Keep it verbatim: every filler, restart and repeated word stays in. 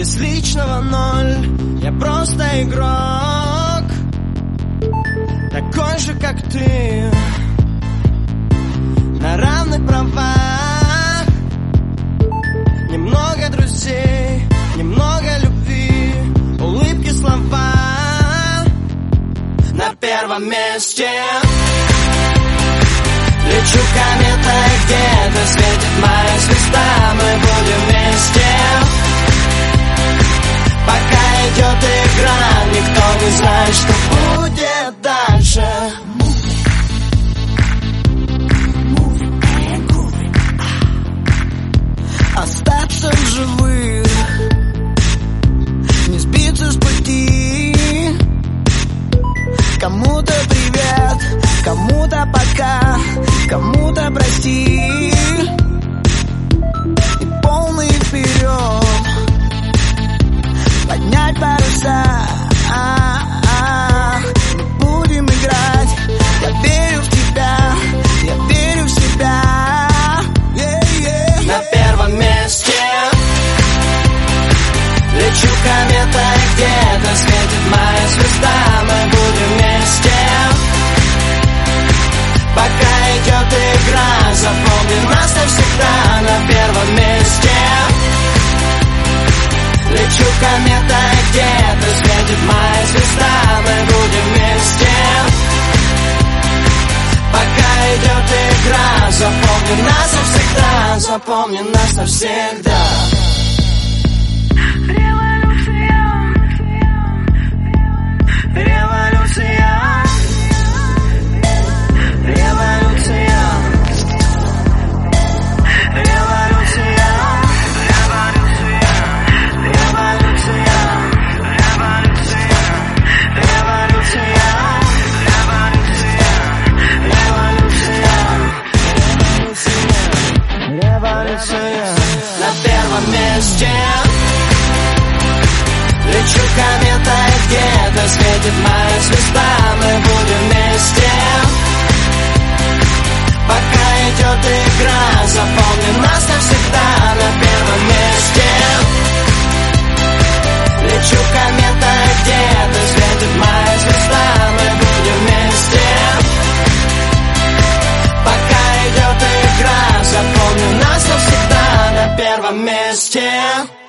Без личного ноль, я просто игрок, такой же, как ты, на равных правах. Немного друзей, немного любви, улыбки, слова на первом месте. Лечу кометой, где-то светит моя звезда, мы будем вместе. Пока идет игра, никто не знает, что будет дальше. Остаться в живых, не сбиться с пути. Кому-то привет, кому-то пока, кому-то прости. И полный вперед, поднять паруса. А-а-а. Мы будем играть, я верю в тебя, я верю в себя. Yeah-yeah. На первом месте лечу кометой, где-то светит моя звезда, мы будем вместе. Пока идет игра, запомни нас навсегда. На первом месте лечу кометой, где-то светит моя звезда, мы будем вместе. Пока идет игра, запомни нас навсегда, запомни нас навсегда. На первом месте лечу кометой, где-то светит моя звезда, мы будем вместе. Пока идет игра, запомни нас навсегда. На первом месте лечу кометой, где-то светит моя звезда, мы будем вместе. Пока идет игра, запомни нас навсегда. На первом месте.